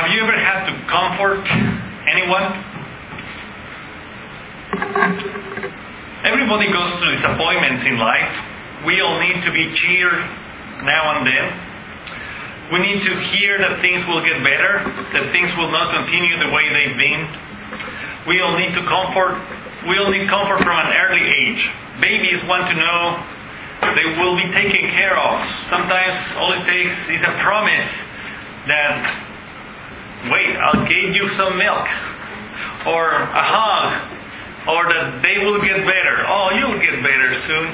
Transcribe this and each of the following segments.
Have you ever had to comfort anyone? Everybody goes through disappointments in life. We all need to be cheered now and then. We need to hear that things will get better, that things will not continue the way they've been. We all need comfort from an early age. Babies want to know they will be taken care of. Sometimes all it takes is a promise that, wait, I'll give you some milk, or a hug, or that they will get better. Oh, you'll get better soon.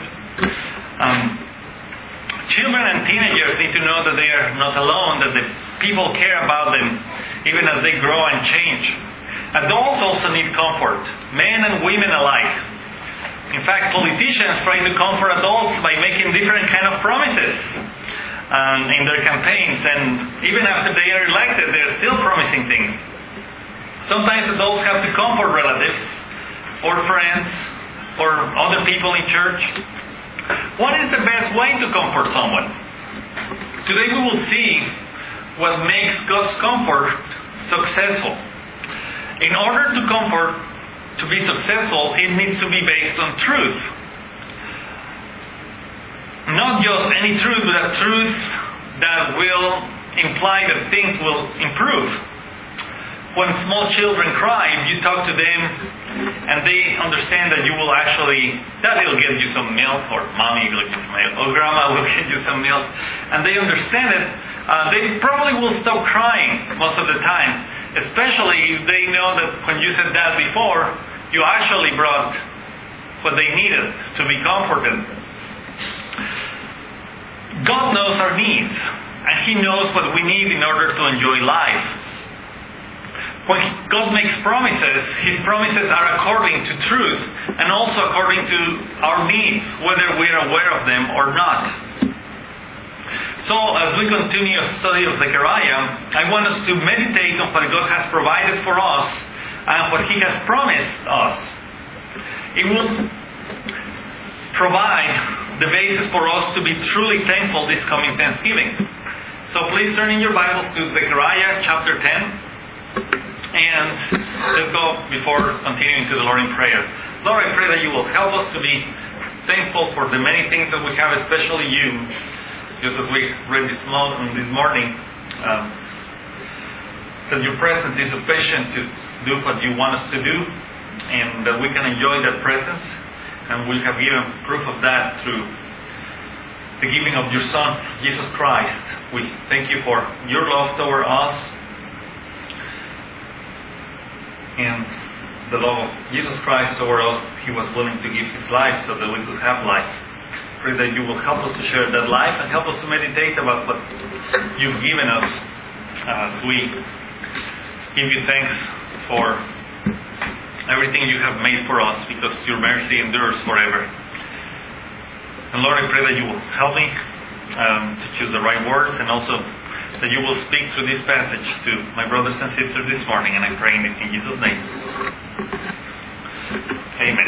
Children and teenagers need to know that they are not alone, that the people care about them, even as they grow and change. Adults also need comfort, men and women alike. In fact, politicians try to comfort adults by making different kind of promises in their campaigns, and even after they are elected, they're still promising things. Sometimes adults have to comfort relatives, or friends, or other people in church. What is the best way to comfort someone? Today we will see what makes God's comfort successful. In order to comfort, to be successful, it needs to be based on truth. Not just any truth, but a truth that will imply that things will improve. When small children cry, if you talk to them and they understand that you will actually, Daddy will get you some milk, or Mommy will get you some milk, or Grandma will get you some milk, and they understand it, they probably will stop crying most of the time, especially if they know that when you said that before, you actually brought what they needed to be comforted. God knows our needs, and He knows what we need in order to enjoy life. When God makes promises, His promises are according to truth and also according to our needs, whether we are aware of them or not. So, as we continue a study of Zechariah, I want us to meditate on what God has provided for us and what He has promised us. It will provide the basis for us to be truly thankful this coming Thanksgiving. So please turn in your Bibles to Zechariah chapter 10. And let's go before continuing to the Lord in prayer. Lord, I pray that You will help us to be thankful for the many things that we have, especially You. Just as we read this morning, that Your presence is sufficient to do what You want us to do, and that we can enjoy that presence. And we have given proof of that through the giving of Your Son, Jesus Christ. We thank You for Your love toward us, and the love of Jesus Christ toward us. He was willing to give His life so that we could have life. Pray that You will help us to share that life and help us to meditate about what You've given us as we give You thanks for everything You have made for us, because Your mercy endures forever. And Lord, I pray that You will help me to choose the right words, and also that You will speak through this passage to my brothers and sisters this morning, and I pray in Jesus' name. Amen.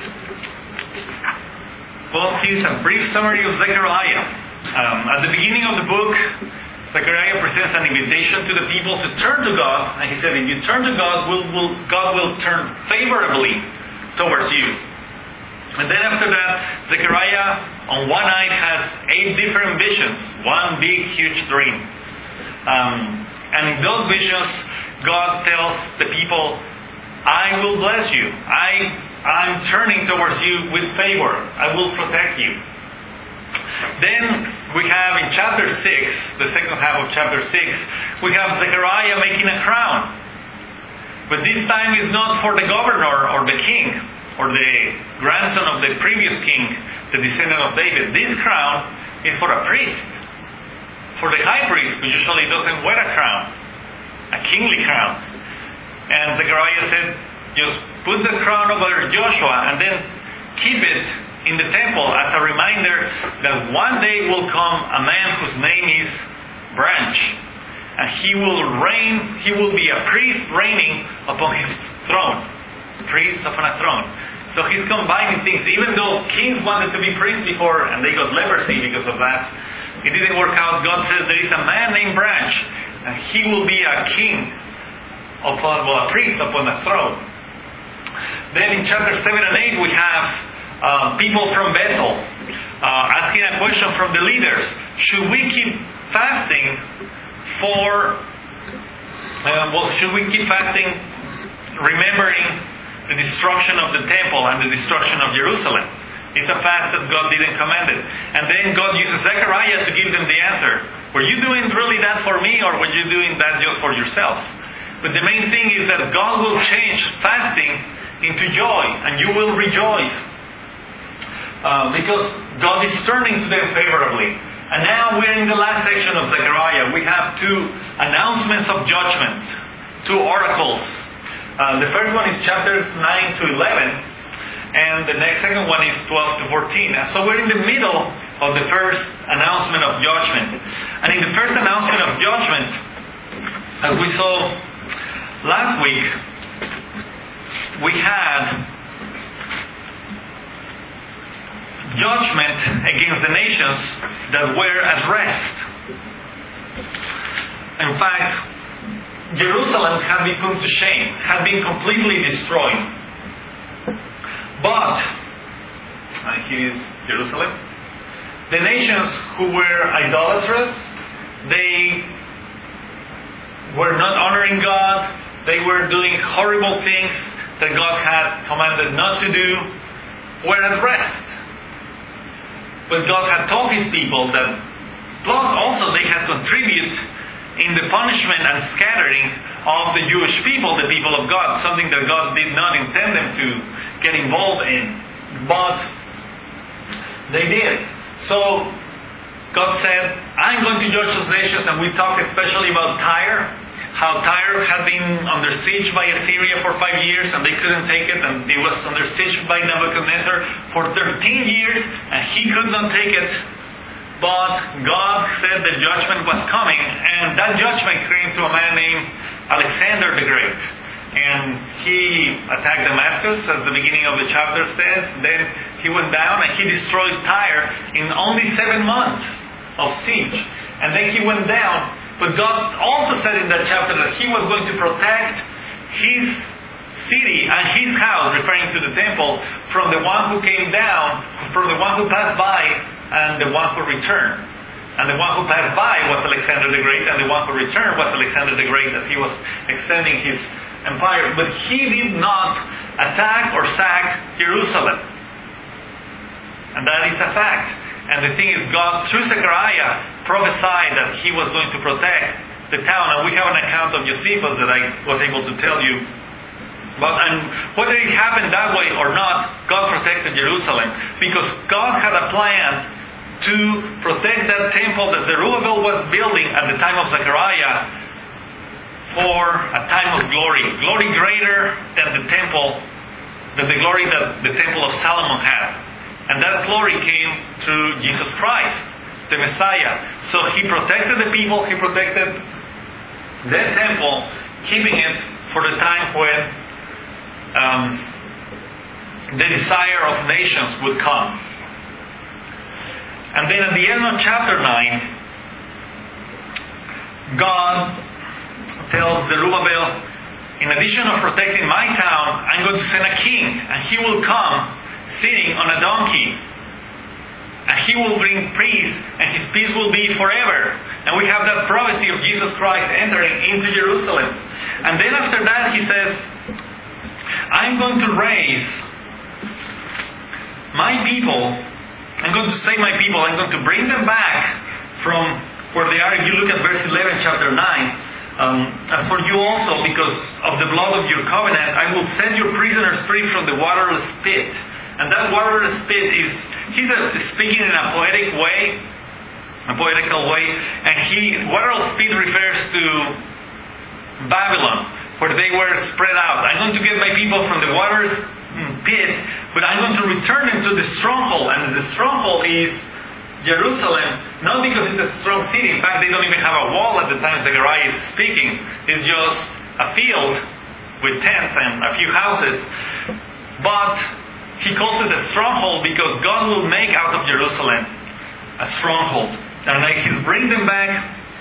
Well, here's a brief summary of Zechariah. At the beginning of the book, Zechariah presents an invitation to the people to turn to God, and he said, if you turn to God, God will turn favorably towards you. And then after that, Zechariah on one night has 8 different visions, one big, huge dream. And in those visions, God tells the people, I will bless you. I'm turning towards you with favor. I will protect you. Then we have in chapter 6, the second half of chapter 6, we have Zechariah making a crown. But this time is not for the governor or the king or the grandson of the previous king, the descendant of David. This crown is for a priest. For the high priest, who usually doesn't wear a crown, a kingly crown. And Zechariah said, just put the crown over Joshua and then keep it in the temple as a reminder that one day will come a man whose name is Branch. And he will be a priest reigning upon his throne. Priest upon a throne. So he's combining things. Even though kings wanted to be priests before and they got leprosy because of that, it didn't work out. God says there is a man named Branch and he will be a king a priest upon a throne. Then in chapter 7 and 8 we have people from Bethel asking a question from the leaders. Should we keep fasting should we keep fasting remembering the destruction of the temple and the destruction of Jerusalem? It's a fast that God didn't command it. And then God uses Zechariah to give them the answer. Were you doing really that for me, or were you doing that just for yourselves? But the main thing is that God will change fasting into joy, and you will rejoice. Because God is turning to them favorably. And now we're in the last section of Zechariah. We have two announcements of judgment, two oracles. The first one is chapters 9 to 11. And the second one is 12 to 14. And so we're in the middle of the first announcement of judgment. And in the first announcement of judgment, as we saw last week, we had judgment against the nations that were at rest. In fact, Jerusalem had been put to shame, had been completely destroyed. But, here is Jerusalem, the nations who were idolatrous, they were not honoring God, they were doing horrible things that God had commanded not to do, were at rest. But God had told His people that, plus also they had contributed in the punishment and scattering of the Jewish people, the people of God, something that God did not intend them to get involved in. But they did. So God said, I'm going to judge those nations, and we talked especially about Tyre, how Tyre had been under siege by Assyria for 5 years, and they couldn't take it, and it was under siege by Nebuchadnezzar for 13 years, and he could not take it. But God said the judgment was coming, and that judgment came to a man named Alexander the Great. And he attacked Damascus, as the beginning of the chapter says. Then he went down and he destroyed Tyre in only 7 months of siege. And then he went down. But God also said in that chapter that He was going to protect His city and His house, referring to the temple, from the one who came down, from the one who passed by, and the one who returned. And the one who passed by was Alexander the Great, and the one who returned was Alexander the Great, as he was extending his empire. But he did not attack or sack Jerusalem. And that is a fact. And the thing is, God, through Zechariah, prophesied that He was going to protect the town. And we have an account of Josephus that I was able to tell you. And whether it happened that way or not, God protected Jerusalem, because God had a plan to protect that temple that Zerubbabel was building at the time of Zechariah for a time of glory. Glory greater than the glory that the temple of Solomon had. And that glory came through Jesus Christ, the Messiah. So He protected the people, He protected that temple, keeping it for the time when the desire of nations would come. And then at the end of chapter 9, God tells Zerubbabel, in addition of protecting my town, I'm going to send a king, and he will come sitting on a donkey. And he will bring peace, and his peace will be forever. And we have that prophecy of Jesus Christ entering into Jerusalem. And then after that he says, I'm going to raise my people. I'm going to save my people. I'm going to bring them back from where they are. If you look at verse 11, chapter 9. As for you also, because of the blood of your covenant, I will set your prisoners free from the waterless pit. And that waterless pit is, he's speaking in a poetical way. And waterless pit refers to Babylon, where they were spread out. I'm going to get my people from the waterless pit, but I'm going to return them to the stronghold. And the stronghold is Jerusalem, not because it's a strong city. In fact, they don't even have a wall at the time Zechariah is speaking. It's just a field with tents and a few houses. But he calls it a stronghold because God will make out of Jerusalem a stronghold. And he's bringing them back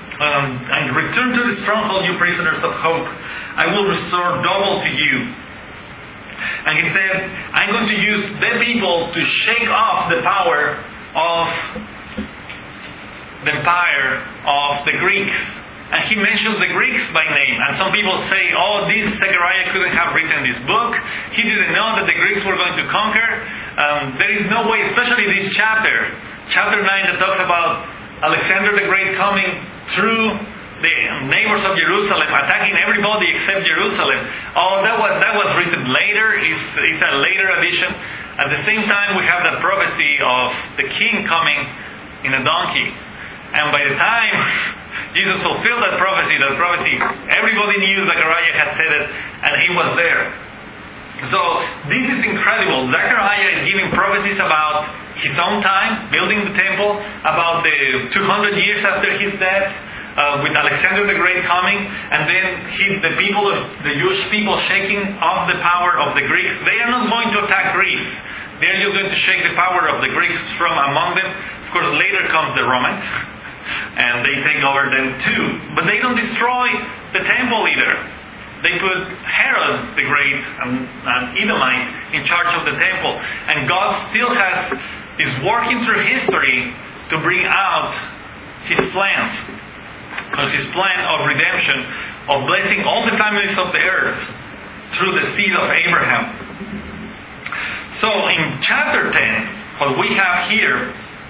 and return to the stronghold, you prisoners of hope. I will restore double to you. And he said, I'm going to use the people to shake off the power of the empire of the Greeks. And he mentions the Greeks by name. And some people say, oh, this Zechariah couldn't have written this book. He didn't know that the Greeks were going to conquer. There is no way, especially this chapter 9 that talks about Alexander the Great coming through the neighbors of Jerusalem, attacking everybody except Jerusalem. Oh, that was written later. It's a later addition. At the same time, we have that prophecy of the king coming in a donkey. And by the time Jesus fulfilled that prophecy, everybody knew Zechariah had said it, and he was there. So this is incredible. Zechariah is giving prophecies about his own time, building the temple, about the 200 years after his death, with Alexander the Great coming, and then the Jewish people shaking off the power of the Greeks. They are not going to attack Greece. They are just going to shake the power of the Greeks from among them. Of course, later comes the Romans, and they take over them too. But they don't destroy the temple either. They put Herod the Great, an Edomite, in charge of the temple. And God still is working through history to bring out His plans. His plan of redemption, of blessing all the families of the earth through the seed of Abraham. So in chapter 10, what we have here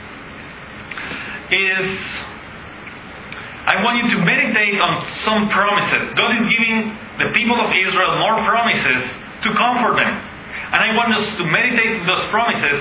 is, I want you to meditate on some promises. God is giving the people of Israel more promises to comfort them. And I want us to meditate on those promises.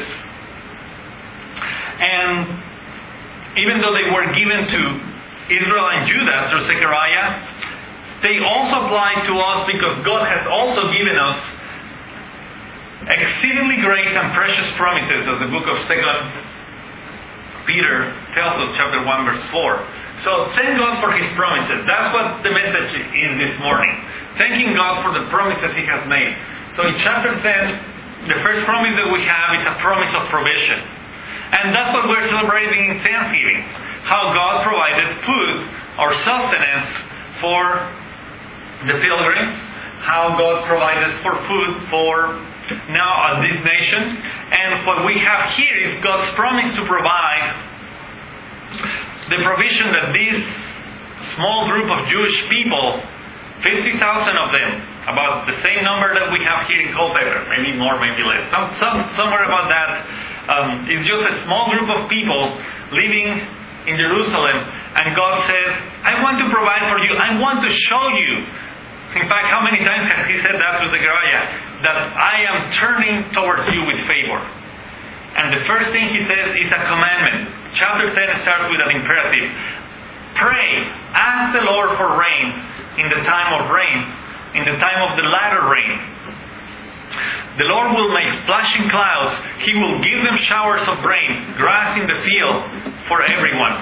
And even though they were given to Israel and Judah through Zechariah, they also apply to us because God has also given us exceedingly great and precious promises, as the book of 2 Peter tells us, chapter 1, verse 4. So thank God for His promises. That's what the message is this morning. Thanking God for the promises He has made. So in chapter 10, the first promise that we have is a promise of provision. And that's what we're celebrating in Thanksgiving. How God provided food or sustenance for the pilgrims. How God provided for food for now this nation. And what we have here is God's promise to provide the provision that this small group of Jewish people, 50,000 of them, about the same number that we have here in Culpeper, maybe more, maybe less, somewhere about that, it's just a small group of people living in Jerusalem, and God says, I want to provide for you, I want to show you. In fact, how many times has He said that to Zechariah? That I am turning towards you with favor. And the first thing He says is a commandment. Chapter 10 starts with an imperative. Pray, ask the Lord for rain in the time of rain, in the time of the latter rain. The Lord will make flashing clouds. He will give them showers of rain, grass in the field for everyone.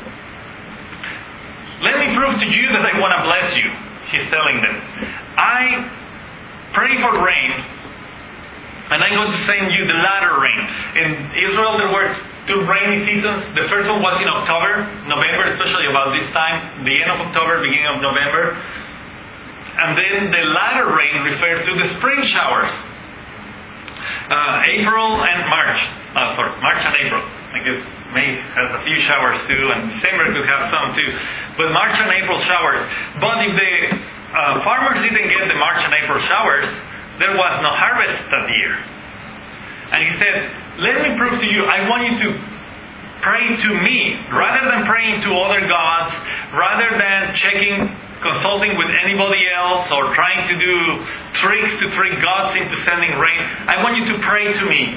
Let me prove to you that I want to bless you, He's telling them. I pray for rain, and I'm going to send you the latter rain. In Israel, there were two rainy seasons. The first one was in November, especially about this time, the end of October, beginning of November. And then the latter rain refers to the spring showers. March and April. I guess May has a few showers too, and December could have some too. But March and April showers. But if the farmers didn't get the March and April showers, there was no harvest that year. And He said, let me prove to you, I want you to pray to me, rather than praying to other gods, rather than consulting with anybody else, or trying to do tricks to trick gods into sending rain. I want you to pray to me.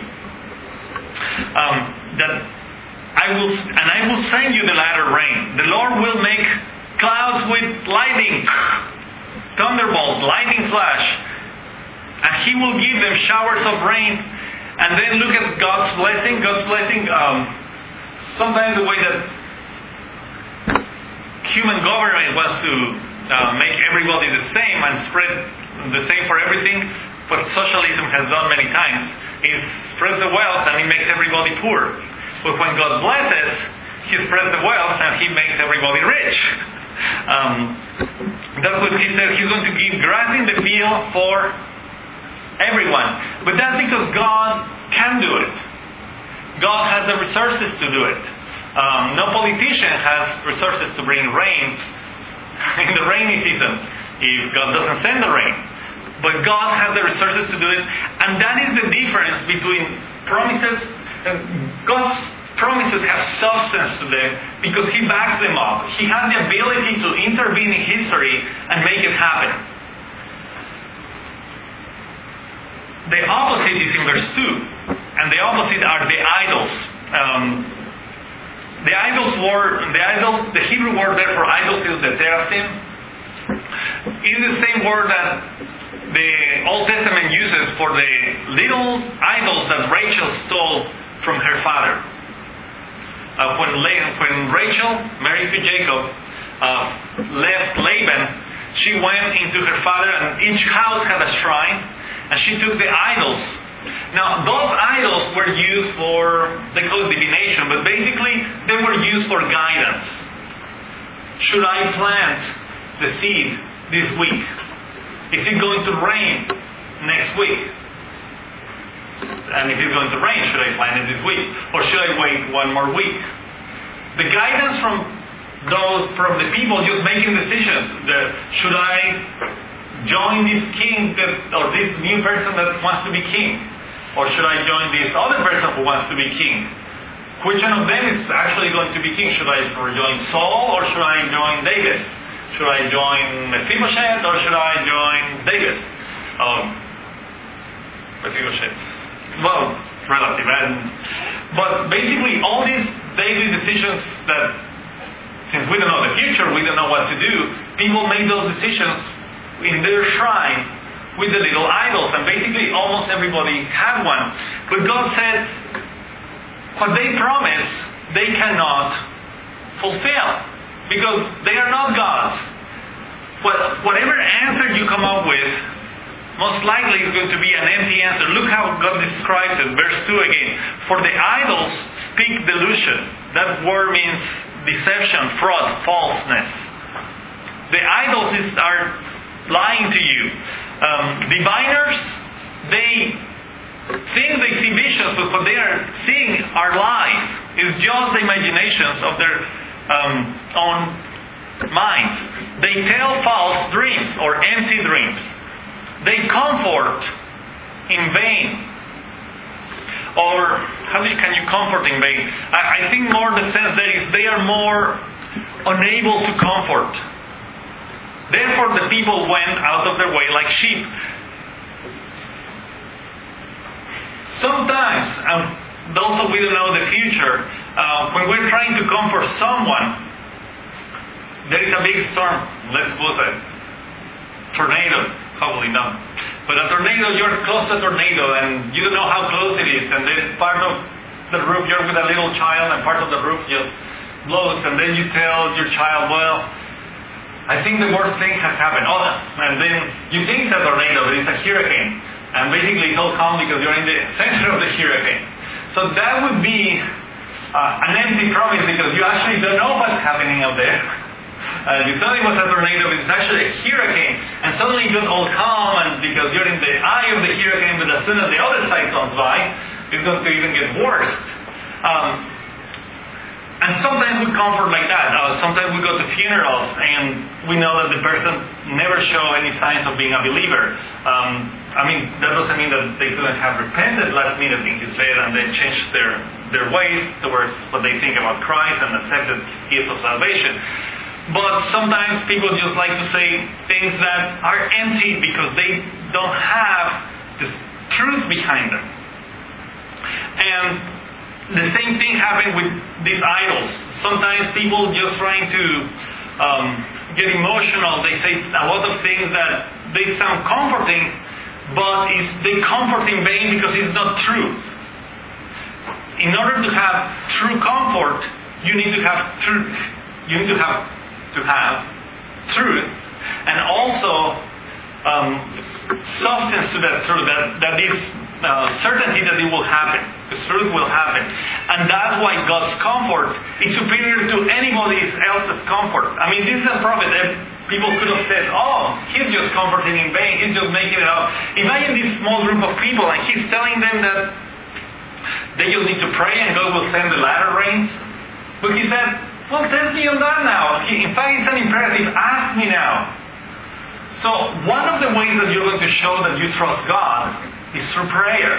I will send you the latter rain. The Lord will make clouds with lightning, thunderbolt, lightning flash, and He will give them showers of rain. And then look at God's blessing. Sometimes the way that human government wants to make everybody the same and spread the same for everything, what socialism has done many times is spread the wealth and it makes everybody poor. But when God blesses, he spreads the wealth and he makes everybody rich. That's what he said. He's going to give grass in the field for everyone. But that's because God can do it. God has the resources to do it. No politician has resources to bring rain in the rainy season if God doesn't send the rain. But God has the resources to do it. And that is the difference between promises. God's promises have substance to them because He backs them up. He has the ability to intervene in history and make it happen. The opposite is in verse 2. And the opposite are the idols. The Hebrew word there for idols is the teraphim. It is the same word that the Old Testament uses for the little idols that Rachel stole from her father. When Rachel, married to Jacob, left Laban, she went into her father, and each house had a shrine, and she took the idols. Now, those idols were used for, they call it divination, but basically they were used for guidance. Should I plant the seed this week? Is it going to rain next week? And if it's going to rain, should I plant it this week? Or should I wait one more week? The guidance from the people just making decisions. Should I join this king or this new person that wants to be king? Or should I join this other person who wants to be king? Which one of them is actually going to be king? Should I join Saul or should I join David? Should I join Mephibosheth or should I join David? Mephibosheth. Well, relative. But basically all these daily decisions that, since we don't know the future, we don't know what to do, people make those decisions in their shrine with the little idols, and basically almost everybody had one. But God said, what they promise, they cannot fulfill, because they are not gods. Whatever answer you come up with, most likely is going to be an empty answer. Look how God describes it, verse 2 again. For the idols speak delusion. That word means deception, fraud, falseness. The idols are lying to you. Diviners, they think they see visions, but what they are seeing are lies. It's just the imaginations of their own minds. They tell false dreams or empty dreams. They comfort in vain. Or how can you comfort in vain? I think more the sense that is they are more unable to comfort. Therefore the people went out of their way like sheep. Sometimes, those of we don't know the future, when we're trying to comfort someone, there is a big storm. Let's suppose a tornado. Probably not. But a tornado, you're close to a tornado and you don't know how close it is. And then part of the roof, you're with a little child and part of the roof just blows. And then you tell your child, well, I think the worst thing has happened. Oh, and then you think it's a tornado, but it's a hurricane. And basically it's all calm because you're in the center of the hurricane. So that would be an empty promise because you actually don't know what's happening out there. You thought it was a tornado, but it's actually a hurricane. And suddenly you got all calm and because you're in the eye of the hurricane, but as soon as the other side comes by, it's going to even get worse. And sometimes we comfort like that. Sometimes we go to funerals and we know that the person never showed any signs of being a believer. That doesn't mean that they couldn't have repented last minute in his bed and then changed their ways towards what they think about Christ and accepted His of salvation. But sometimes people just like to say things that are empty because they don't have the truth behind them. And the same thing happened with these idols. Sometimes people just trying to get emotional. They say a lot of things that they sound comforting, but they comfort in vain because it's not truth. In order to have true comfort, you need to have truth. You need to have truth, and also substance to that truth, that is certainty that it will happen. The truth will happen. And that's why God's comfort is superior to anybody else's comfort. I mean, this is a prophet that people could have said, oh, he's just comforting in vain, he's just making it up. Imagine this small group of people and he's telling them that they just need to pray and God will send the latter rains. But he said, well, test me on that now. In fact, it's an imperative. Ask me now. So one of the ways that you're going to show that you trust God is through prayer.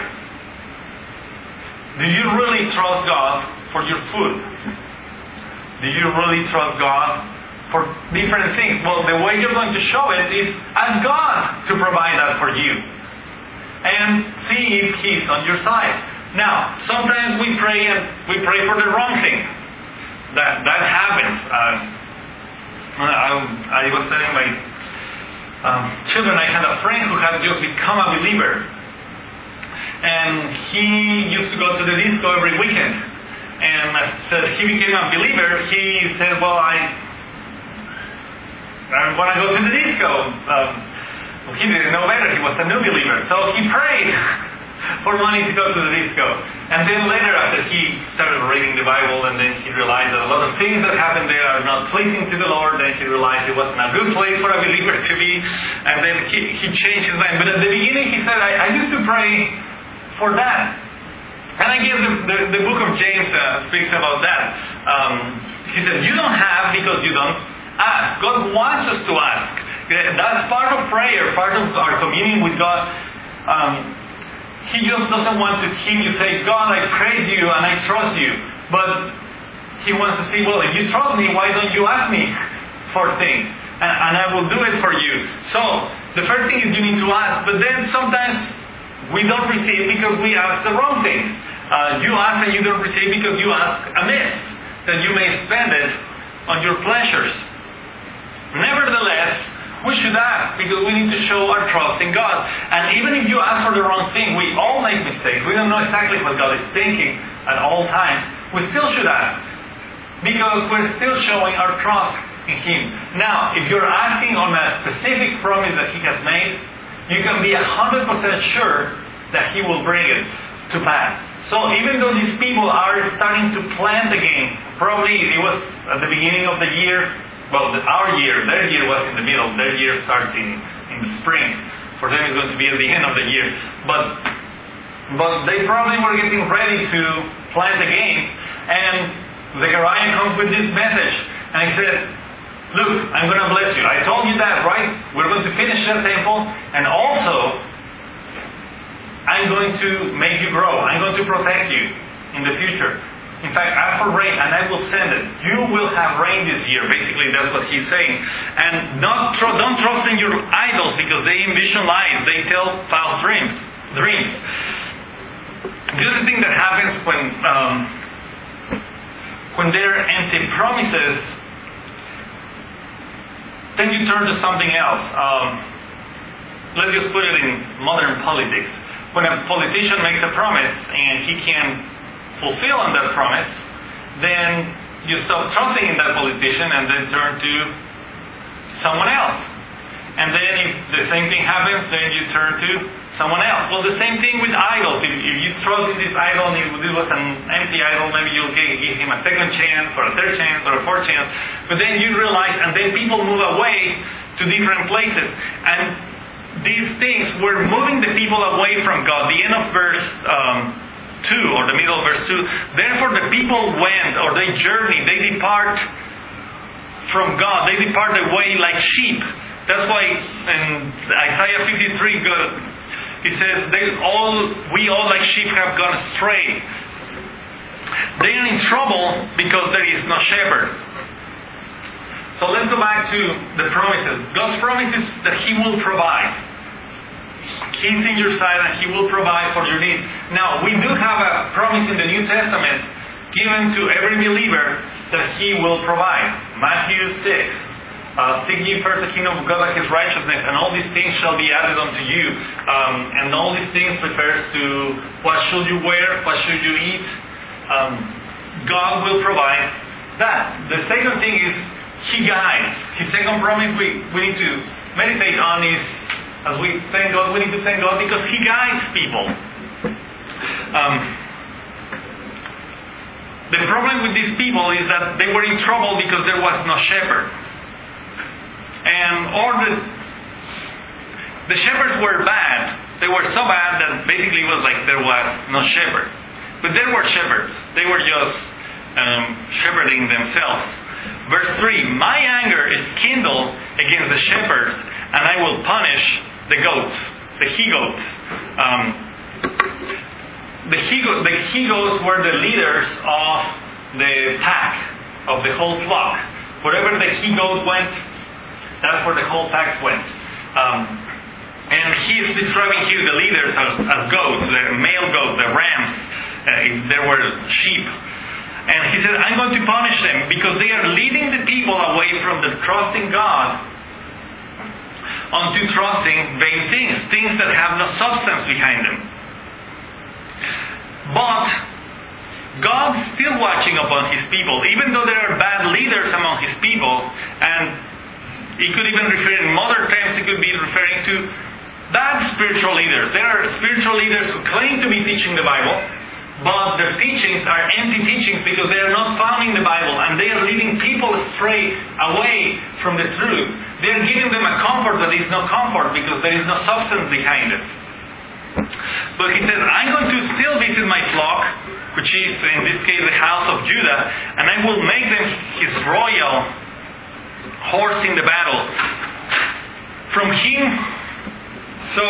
Do you really trust God for your food? Do you really trust God for different things? Well, the way you're going to show it is ask God to provide that for you. And see if He's on your side. Now, sometimes we pray and we pray for the wrong thing. That happens. I was telling my children, I had a friend who had just become a believer. And he used to go to the disco every weekend. And after he became a believer, he said, well, I want to go to the disco. Well, he didn't know better. He was a new believer. So he prayed for money to go to the disco. And then later, after he started reading the Bible, and then he realized that a lot of things that happened there are not pleasing to the Lord, then he realized it wasn't a good place for a believer to be. And then he changed his mind. But at the beginning, he said, I used to pray for that. And I guess the book of James speaks about that. He said, you don't have because you don't ask. God wants us to ask. That's part of prayer, part of our communion with God. He just doesn't want to hear you say, God, I praise you and I trust you. But He wants to say, well, if you trust me, why don't you ask me for things? And I will do it for you. So, the first thing is you need to ask. But then sometimes we don't receive because we ask the wrong things. You ask and you don't receive because you ask amiss, that you may spend it on your pleasures. Nevertheless, we should ask because we need to show our trust in God. And even if you ask for the wrong thing, we all make mistakes. We don't know exactly what God is thinking at all times. We still should ask because we're still showing our trust in Him. Now, if you're asking on a specific promise that He has made, you can be 100% sure that He will bring it to pass. So even though these people are starting to plant again, probably it was at the beginning of the year. Well, our year, their year was in the middle. Their year starts in the spring. For them it's going to be at the end of the year. But they probably were getting ready to plant again. And Zechariah comes with this message. And he said, look, I'm going to bless you. I told you that, right? We're going to finish the temple. And also, I'm going to make you grow. I'm going to protect you in the future. In fact, ask for rain and I will send it. You will have rain this year. Basically, that's what he's saying. And don't trust in your idols because they envision lies. They tell false dreams. The other thing that happens when there are empty promises, then you turn to something else. Let's just put it in modern politics. When a politician makes a promise and he can fulfill on that promise, then you stop trusting in that politician and then turn to someone else. And then if the same thing happens, then you turn to someone else. Well, the same thing with idols. If you trust in this idol and it was an empty idol, maybe you'll give him a second chance or a third chance or a fourth chance. But then you realize, and then people move away to different places. And these things were moving the people away from God. The end of verse 2, or the middle of verse 2. Therefore the people went, or they journeyed, they depart from God. They depart away like sheep. That's why in Isaiah 53, it says, we all like sheep have gone astray. They are in trouble because there is no shepherd. So let's go back to the promises. God's promise is that He will provide. He's in your side and He will provide for your needs. Now, we do have a promise in the New Testament given to every believer that He will provide. Matthew 6. Seek ye first the kingdom of God and His righteousness, and all these things shall be added unto you. And all these things refers to what should you wear, what should you eat. God will provide that. The second thing is He guides. His second promise we need to meditate on is, as we thank God, we need to thank God because He guides people. the problem with these people is that they were in trouble because there was no shepherd. The shepherds were bad. They were so bad that basically it was like there was no shepherd. But there were shepherds. They were just shepherding themselves. Verse 3, my anger is kindled against the shepherds, and I will punish the goats, the he-goats. The he-goats were the leaders of the pack, of the whole flock. Wherever the he-goat went, that's where the whole pack went. And he's describing here the leaders as goats, the male goats, the rams, if there were sheep. And he said, I'm going to punish them because they are leading the people away from the trusting God onto trusting vain things that have no substance behind them. But God's still watching upon His people, even though there are bad leaders among His people, and He could even refer in modern terms, He could be referring to bad spiritual leaders. There are spiritual leaders who claim to be teaching the Bible, but their teachings are empty teachings because they are not found in the Bible, and they are leading people astray away from the truth. They are giving them a comfort that is no comfort because there is no substance behind it. But he says, I'm going to still visit my flock, which is in this case the house of Judah, and I will make them His royal horse in the battle. From Him, so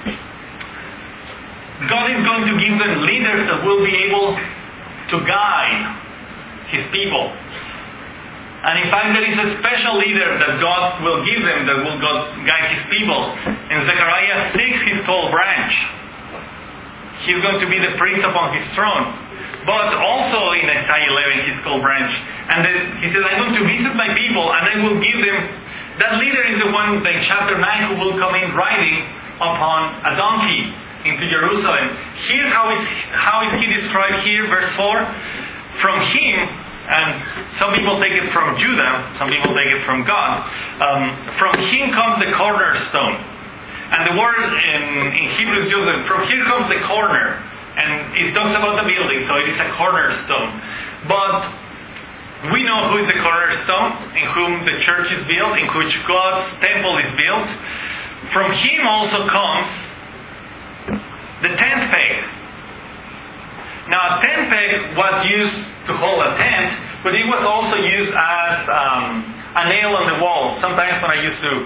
God is going to give them leaders that will be able to guide His people. And in fact, there is a special leader that God will give them that will guide His people. In Zechariah 6, He's called Branch. He's going to be the priest upon His throne. But also in Isaiah 11, He's called Branch. And then He says, I'm going to visit my people and I will give them... That leader is the one in chapter 9 who will come in riding upon a donkey into Jerusalem. Here, how is he described here, verse 4? From him, and some people take it from Judah, some people take it from God. From him comes the cornerstone. And the word in Hebrew is used, from here comes the corner. And it talks about the building, so it is a cornerstone. But we know who is the cornerstone, in whom the church is built, in which God's temple is built. From him also comes the tent peg. Now, a tent peg was used to hold a tent, but it was also used as a nail on the wall. Sometimes when I used to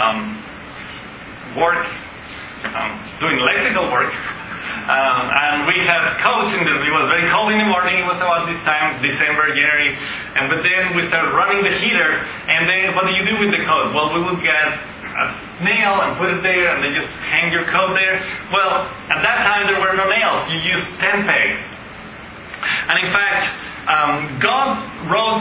work, doing electrical work, and we had coats it was very cold in the morning. It was about this time, December, January, but then we started running the heater, and then what do you do with the coat? Well, we would get a nail and put it there, and then just hang your coat there. Well, at that time there were no nails. You used tent pegs. And in fact, God wrote,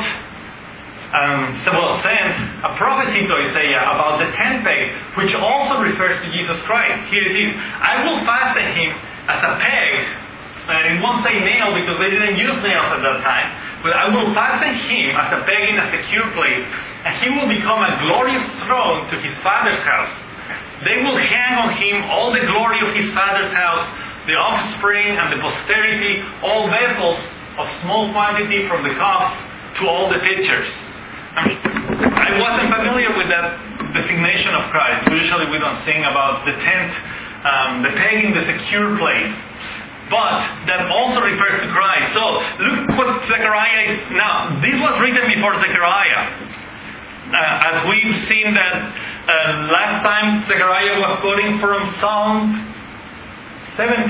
sent a prophecy to Isaiah about the tent peg, which also refers to Jesus Christ. Here it is. I will fasten Him as a peg. And it won't say nail because they didn't use nails at that time. But I will fasten Him as a peg in a secure place. And He will become a glorious throne to His Father's house. They will hang on Him all the glory of His Father's house, the offspring and the posterity, all vessels of small quantity from the cups to all the pitchers. I wasn't familiar with that designation of Christ. Usually we don't sing about the tent, the peg in the secure place. But that also refers to Christ. So look what Zechariah is. Now, this was written before Zechariah. As we've seen that last time Zechariah was quoting from Psalm 79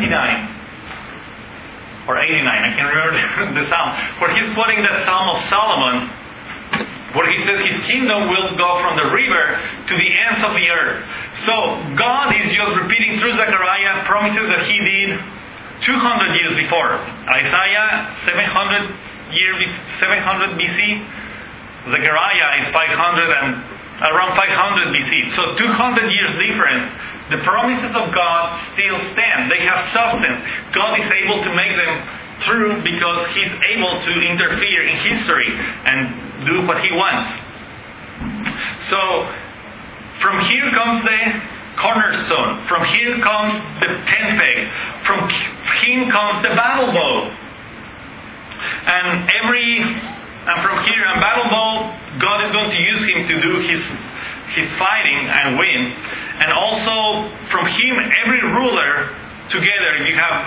or 89. I can't remember the Psalm. Where he's quoting that Psalm of Solomon, where he says His kingdom will go from the river to the ends of the earth. So God is just repeating through Zechariah promises that He did 200 years before. Isaiah 700 BC. Zechariah is 500 and around 500 BC. So 200 years difference. The promises of God still stand. They have substance. God is able to make them true because He's able to interfere in history and do what He wants. So from here comes the cornerstone. From here comes the tent peg. From him comes the battle bow. And from here, in Battle Bowl, God is going to use him to do his fighting and win. And also, from him, every ruler together, you have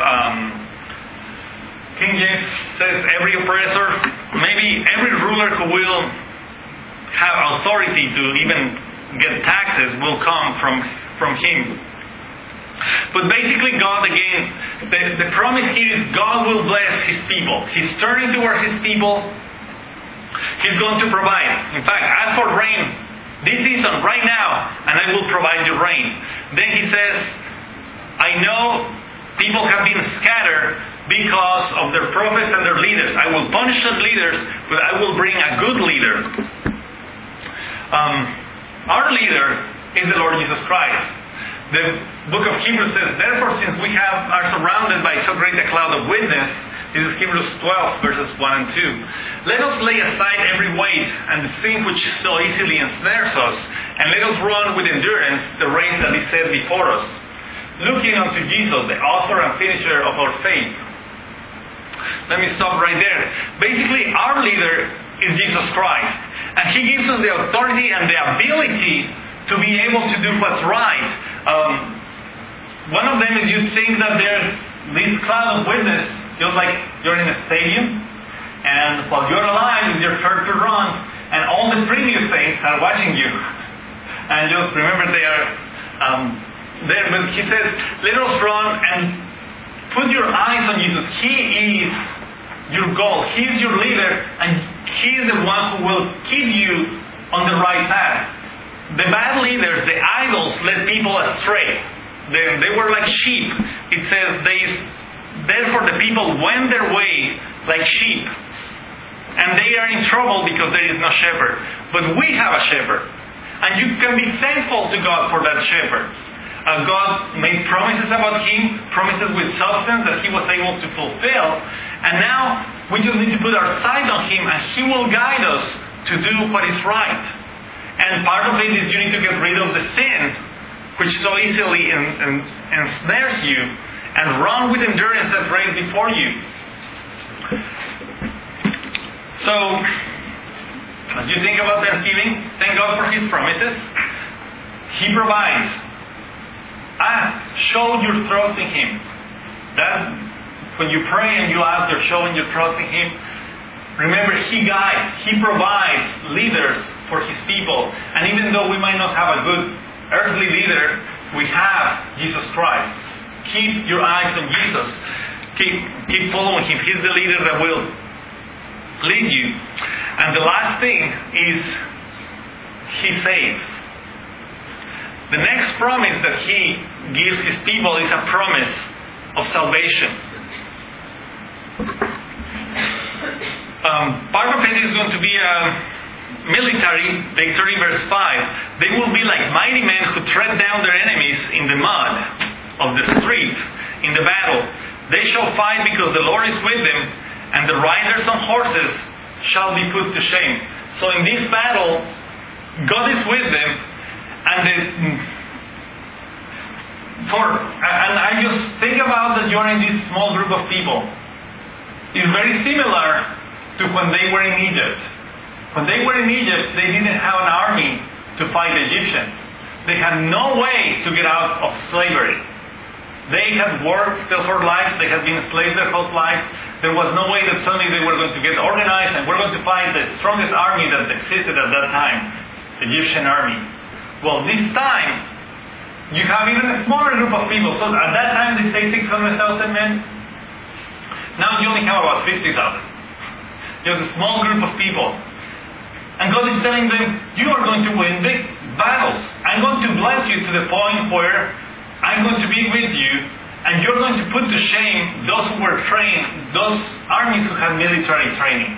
King James says every oppressor, maybe every ruler who will have authority to even get taxes will come from him. But basically God, again, the promise here is God will bless his people. He's turning towards his people. He's going to provide. In fact, as for rain, this season, right now, and I will provide you rain. Then he says, I know people have been scattered because of their prophets and their leaders. I will punish the leaders, but I will bring a good leader. Our leader is the Lord Jesus Christ. The book of Hebrews says, therefore, since we are surrounded by so great a cloud of witness, this is Hebrews 12, verses 1 and 2. Let us lay aside every weight and the sin which so easily ensnares us, and let us run with endurance the race that is set before us, looking unto Jesus, the author and finisher of our faith. Let me stop right there. Basically, our leader is Jesus Christ, and he gives us the authority and the ability to be able to do what's right. One of them is you think that there's this cloud of witness, just like you're in a stadium, and while you're alive, it's your turn to run, and all the previous saints are watching you. And just remember they are there. But he says, let us run and put your eyes on Jesus. He is your goal. He is your leader, and he is the one who will keep you on the right path. The bad leaders, the idols, led people astray. They were like sheep. It says, therefore the people went their way like sheep. And they are in trouble because there is no shepherd. But we have a shepherd. And you can be thankful to God for that shepherd. God made promises about him, promises with substance that he was able to fulfill. And now we just need to put our sight on him, and he will guide us to do what is right. And part of it is you need to get rid of the sin, which so easily ensnares you, and run with endurance that race before you. So, as you think about Thanksgiving, thank God for his promises. He provides. Ask, show your trust in him. That when you pray and you ask, you're showing your trust in him. Remember, he guides, he provides leaders for his people. And even though we might not have a good earthly leader, we have Jesus Christ. Keep your eyes on Jesus. Keep following him. He's the leader that will lead you. And the last thing is, he saves. The next promise that he gives his people is a promise of salvation. Part of it is going to be a military victory, verse 5. They will be like mighty men who tread down their enemies in the mud of the streets in the battle. They shall fight because the Lord is with them, and the riders on horses shall be put to shame. So in this battle, God is with them, and I just think about that you're in this small group of people. It's very similar to when they were in Egypt. When they were in Egypt, they didn't have an army to fight the Egyptians. They had no way to get out of slavery. They had worked their whole lives. They had been slaves their whole lives. There was no way that suddenly they were going to get organized and we're going to fight the strongest army that existed at that time, the Egyptian army. Well, this time, you have even a smaller group of people. So at that time, they say 600,000 men. Now you only have about 50,000. Just a small group of people. And God is telling them, you are going to win big battles. I'm going to bless you to the point where I'm going to be with you, and you're going to put to shame those who were trained, those armies who had military training.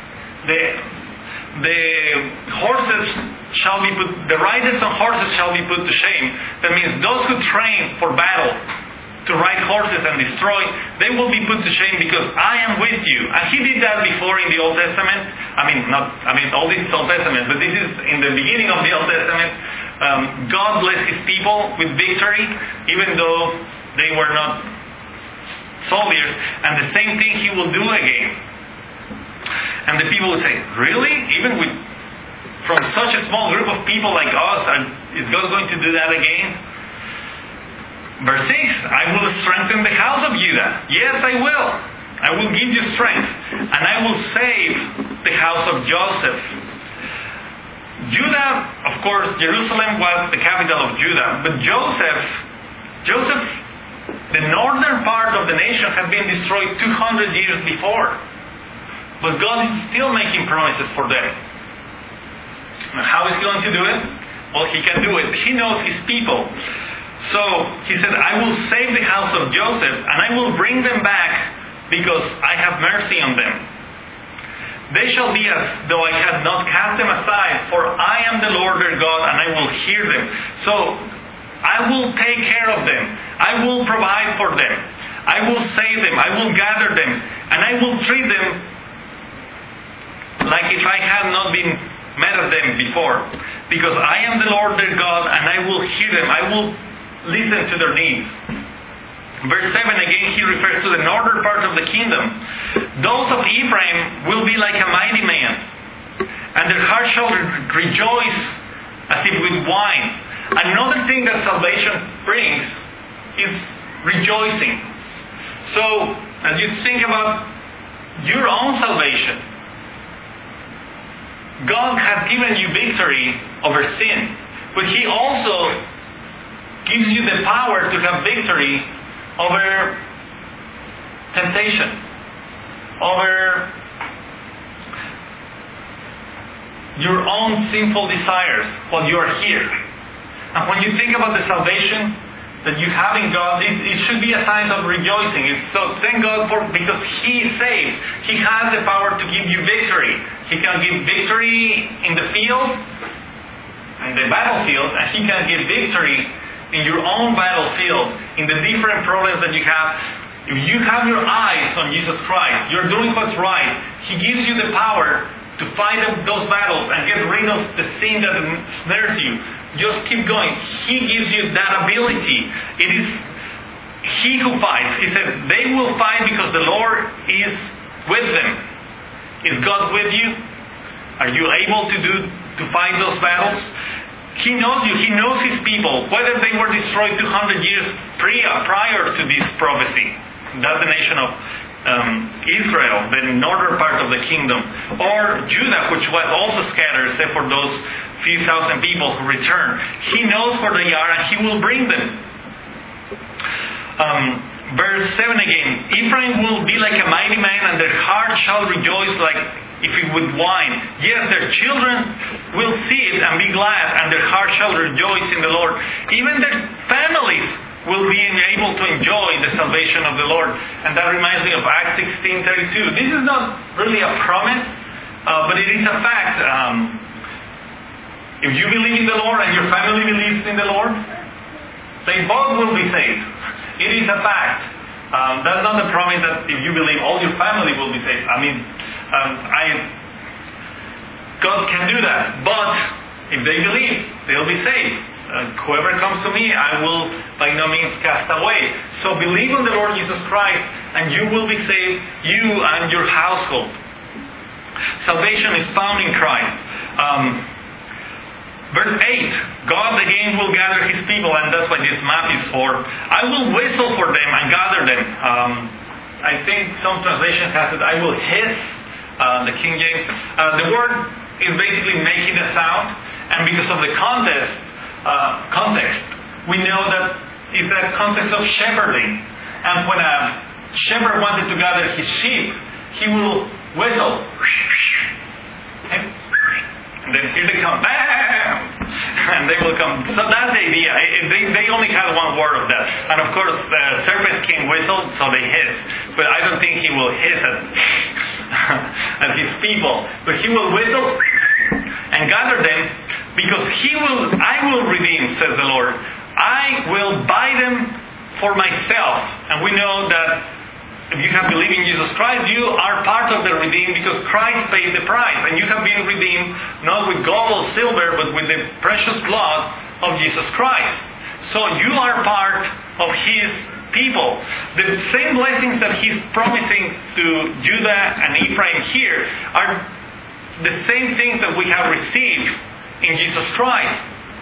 The horses shall be put, the riders on horses shall be put to shame. That means those who train for battle, to ride horses and destroy, they will be put to shame because I am with you. And he did that before in the Old Testament. All this is Old Testament, but this is in the beginning of the Old Testament. God blessed his people with victory, even though they were not soldiers. And the same thing he will do again. And the people would say, really? Even from such a small group of people like us, is God going to do that again? Verse 6, I will strengthen the house of Judah. Yes, I will. I will give you strength. And I will save the house of Joseph. Judah, of course, Jerusalem was the capital of Judah. But Joseph, the northern part of the nation had been destroyed 200 years before. But God is still making promises for them. Now, how is He going to do it? Well, He can do it. He knows His people. So He said, I will save the house of Joseph, and I will bring them back because I have mercy on them. They shall be as though I had not cast them aside, for I am the Lord their God, and I will hear them. So I will take care of them. I will provide for them. I will save them. I will gather them. And I will treat them like if I had not been met of them before. Because I am the Lord their God, and I will hear them. I will listen to their needs. Verse 7 again, he refers to the northern part of the kingdom. Those of Ephraim will be like a mighty man, and their heart shall rejoice as if with wine. Another thing that salvation brings is rejoicing. So, as you think about your own salvation, God has given you victory over sin, but He also gives you the power to have victory over temptation, over your own sinful desires while you are here. And when you think about the salvation that you have in God, it should be a sign of rejoicing. So thank God because He saves. He has the power to give you victory. He can give victory in the field, in the battlefield, and He can give victory in your own battlefield, in the different problems that you have. If you have your eyes on Jesus Christ, you're doing what's right. He gives you the power to fight those battles and get rid of the sin that snares you. Just keep going. He gives you that ability. It is He who fights. He said, they will fight because the Lord is with them. Is God with you? Are you able to fight those battles? He knows you. He knows His people. Whether they were destroyed 200 years prior to this prophecy. That's the nation of Israel, the northern part of the kingdom. Or Judah, which was also scattered, except for those few thousand people who returned. He knows where they are, and He will bring them. Verse 7 again. Ephraim will be like a mighty man, and their heart shall rejoice like if it would wine. Yes, their children will see it and be glad, and their heart shall rejoice in the Lord. Even their families will be able to enjoy the salvation of the Lord. And that reminds me of Acts 16:32. This is not really a promise, but it is a fact. If you believe in the Lord and your family believes in the Lord, they both will be saved. It is a fact. That's not a promise that if you believe all your family will be saved. God can do that. But if they believe, they'll be saved. Whoever comes to me, I will by no means cast away. So believe on the Lord Jesus Christ, and you will be saved, you and your household. Salvation is found in Christ. Verse 8, God again will gather His people, and that's what this map is for. I will whistle for them and gather them. I think some translations have it, I will hiss, the King James. The word is basically making a sound, and because of the context, we know that it's that context of shepherding. And when a shepherd wanted to gather his sheep, he will whistle. And then here they come. Bam! And they will come. So that's the idea. They only had one word of that. And of course, the serpent king whistled, so they hiss. But I don't think he will hiss at his people. But he will whistle and gather them, because I will redeem, says the Lord. I will buy them for myself. And we know that if you have believed in Jesus Christ, you are part of the redeemed, because Christ paid the price. And you have been redeemed not with gold or silver, but with the precious blood of Jesus Christ. So you are part of His people. The same blessings that He's promising to Judah and Ephraim here are the same things that we have received in Jesus Christ.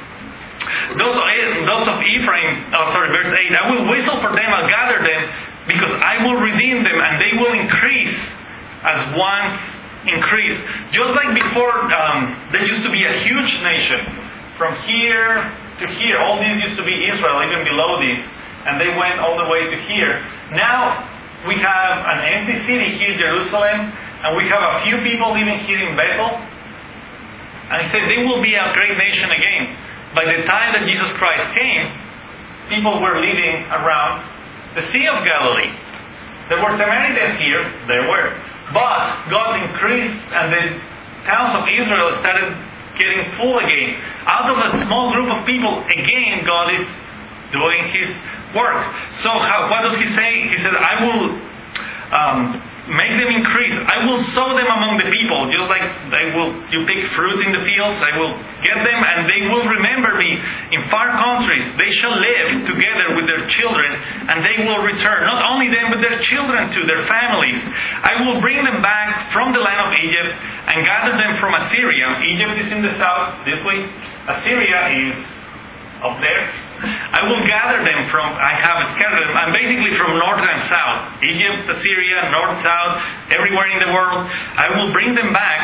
Those of Ephraim, verse 8, I will whistle for them, I'll gather them, because I will redeem them, and they will increase as once increased. Just like before, there used to be a huge nation. From here to here, all these used to be Israel, even below this, and they went all the way to here. Now, we have an empty city here, Jerusalem, and we have a few people living here in Bethel. And He said, they will be a great nation again. By the time that Jesus Christ came, people were living around the Sea of Galilee. There were Samaritans here, there were. But God increased, and the towns of Israel started getting full again. Out of a small group of people, again, God is doing His work. So what does He say? He said, I will make them increase. I will sow them among the people. Just like you pick fruit in the fields, I will get them, and they will remember me in far countries. They shall live together with their children, and they will return. Not only them, but their children too, their families. I will bring them back from the land of Egypt and gather them from Assyria. Egypt is in the south, this way. Assyria is up there. I will gather them I have scattered them, and basically from north and south. Egypt, Assyria, north, south, everywhere in the world. I will bring them back,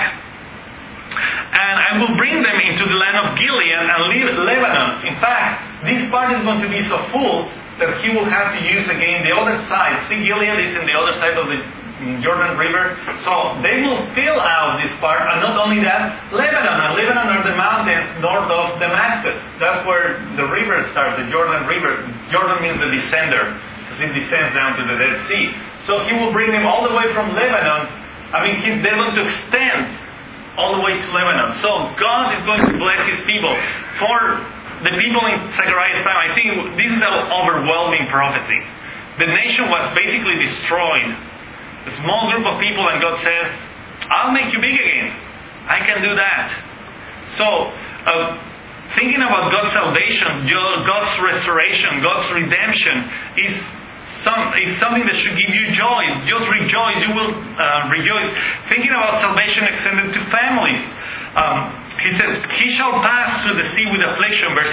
and I will bring them into the land of Gilead and Lebanon. In fact, this part is going to be so full that He will have to use again the other side. See, Gilead is in the other side of the Jordan River. So they will fill out this part, and not only that, Lebanon. And Lebanon are the mountains north of Damascus. That's where the river starts, the Jordan River. Jordan means the descender, because it descends down to the Dead Sea. So He will bring them all the way from Lebanon. They're going to extend all the way to Lebanon. So God is going to bless His people. For the people in Zechariah's time, I think this is an overwhelming prophecy. The nation was basically destroyed. A small group of people, and God says, I'll make you big again. I can do that. So, thinking about God's salvation, God's restoration, God's redemption is something that should give you joy. Just rejoice. You will rejoice. Thinking about salvation extended to families. He says, He shall pass through the sea with affliction, verse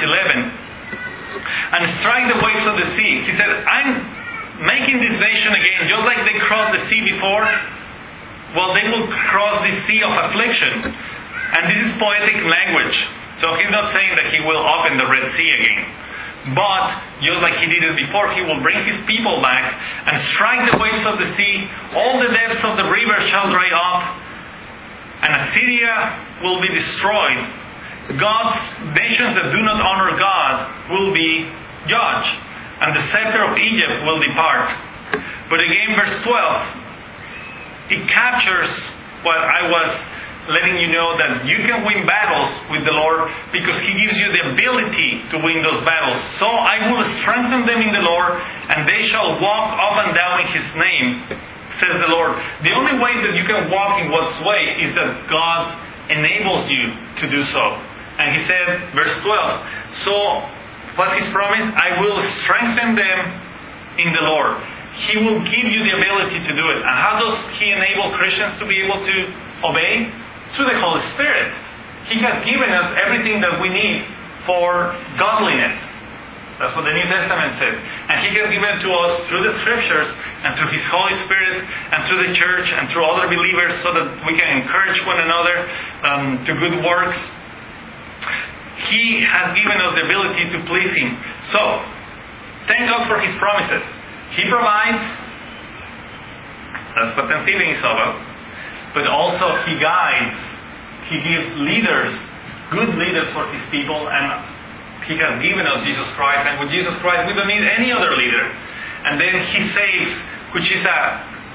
11, and strike the waves of the sea. He said, I'm making this nation again, just like they crossed the sea before. Well, they will cross the sea of affliction. And this is poetic language. So He's not saying that He will open the Red Sea again. But, just like He did it before, He will bring His people back and strike the waves of the sea. All the depths of the river shall dry up, and Assyria will be destroyed. God's nations that do not honor God will be judged, and the scepter of Egypt will depart. But again, verse 12, it captures what I was letting you know, that you can win battles with the Lord because He gives you the ability to win those battles. So I will strengthen them in the Lord, and they shall walk up and down in His name, says the Lord. The only way that you can walk in God's way is that God enables you to do so. And He said, verse 12, so what's His promise? I will strengthen them in the Lord. He will give you the ability to do it. And how does He enable Christians to be able to obey? Through the Holy Spirit. He has given us everything that we need for godliness. That's what the New Testament says. And He has given to us through the Scriptures and through His Holy Spirit and through the church and through other believers, so that we can encourage one another to good works. He has given us the ability to please Him. So, thank God for His promises. He provides. That's what Thanksgiving is about. But also He guides. He gives leaders, good leaders for His people. And He has given us Jesus Christ. And with Jesus Christ, we don't need any other leader. And then He saves, which is a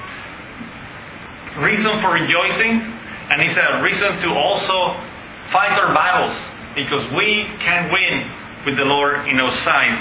reason for rejoicing. And it's a reason to also fight our battles, because we can win with the Lord in our side.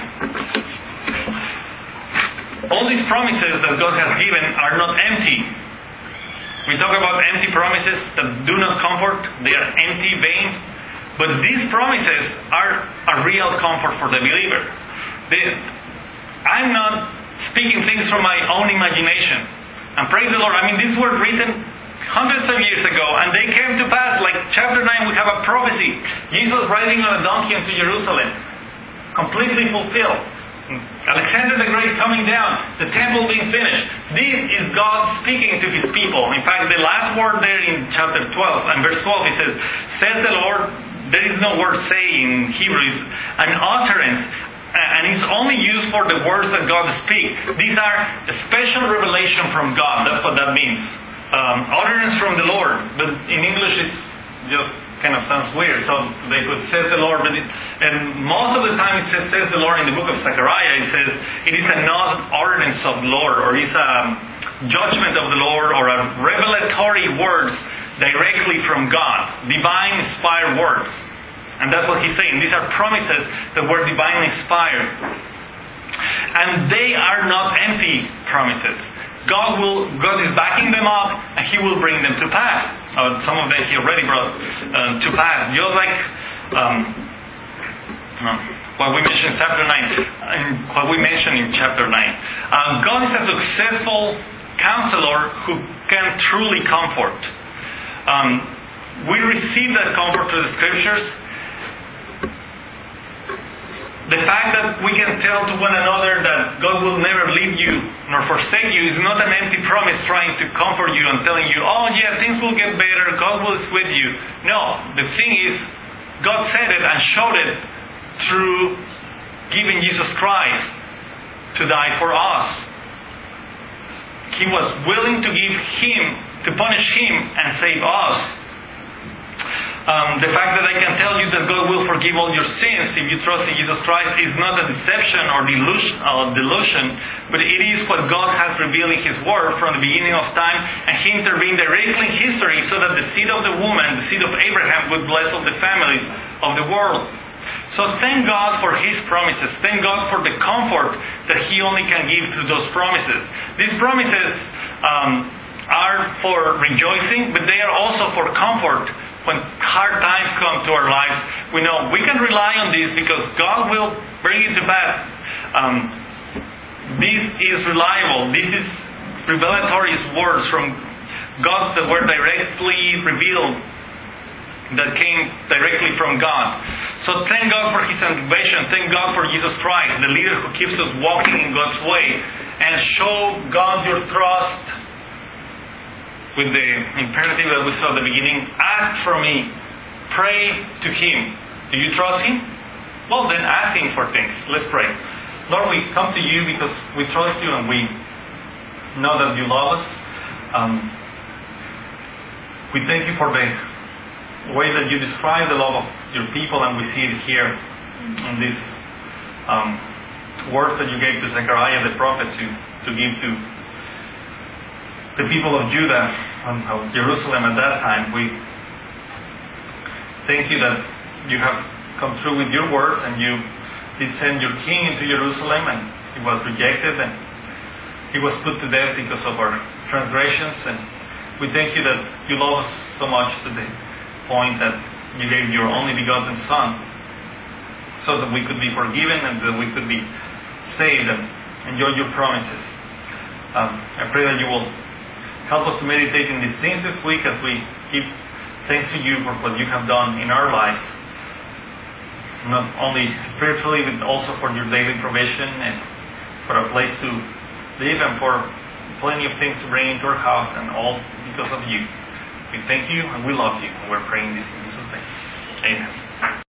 All these promises that God has given are not empty. We talk about empty promises that do not comfort. They are empty, vain. But these promises are a real comfort for the believer. I'm not speaking things from my own imagination. And praise the Lord, these were written hundreds of years ago, and they came to pass. Like chapter 9, we have a prophecy. Jesus riding on a donkey into Jerusalem. Completely fulfilled. Alexander the Great coming down. The temple being finished. This is God speaking to His people. In fact, the last word there in chapter 12, and verse 12, it says, says the Lord, there is no word say in Hebrew, it's an utterance, and it's only used for the words that God speaks. These are a special revelation from God. That's what that means. Utterance from the Lord, but in English it's just kind of sounds weird, so they put says the Lord, and most of the time it says the Lord. In the book of Zechariah it says it is an utterance of the Lord, or it's a judgment of the Lord, or a revelatory words directly from God, divine inspired words. And that's what he's saying. These are promises that were divinely inspired, and they are not empty promises. God is backing them up, and He will bring them to pass. Some of them He already brought to pass. Just like what we mentioned in chapter 9, and what we mentioned in chapter 9. God is a successful counselor who can truly comfort. We receive that comfort through the Scriptures. The fact that we can tell to one another that God will never leave you nor forsake you is not an empty promise trying to comfort you and telling you, oh yeah, things will get better, God will be with you. No, the thing is, God said it and showed it through giving Jesus Christ to die for us. He was willing to punish Him and save us. The fact that I can tell you that God will forgive all your sins if you trust in Jesus Christ is not a deception or delusion, but it is what God has revealed in His Word from the beginning of time, and He intervened directly in history so that the seed of the woman, the seed of Abraham, would bless all the families of the world. So thank God for His promises. Thank God for the comfort that He only can give through those promises. These promises are for rejoicing, but they are also for comfort. When hard times come to our lives, we know we can rely on this because God will bring it to pass. This is reliable. This is revelatory words from God that were directly revealed, that came directly from God. So thank God for His salvation. Thank God for Jesus Christ, the leader who keeps us walking in God's way. And show God your trust with the imperative that we saw at the beginning. Ask for me. Pray to Him. Do you trust Him? Well, then ask Him for things. Let's pray. Lord, we come to You because we trust You and we know that You love us. We thank You for the way that You describe the love of Your people, and we see it here in these words that You gave to Zechariah the prophet to give to the people of Judah and of Jerusalem at that time. We thank You that You have come through with Your words, and You did send Your king into Jerusalem, and He was rejected, and He was put to death because of our transgressions. And we thank You that You love us so much to the point that You gave Your only begotten Son so that we could be forgiven and that we could be saved and enjoy Your promises. I pray that You will help us to meditate in these things this week as we give thanks to You for what You have done in our lives, not only spiritually but also for Your daily provision and for a place to live and for plenty of things to bring into our house, and all because of You. We thank You and we love You, and we're praying this in Jesus' name. Amen.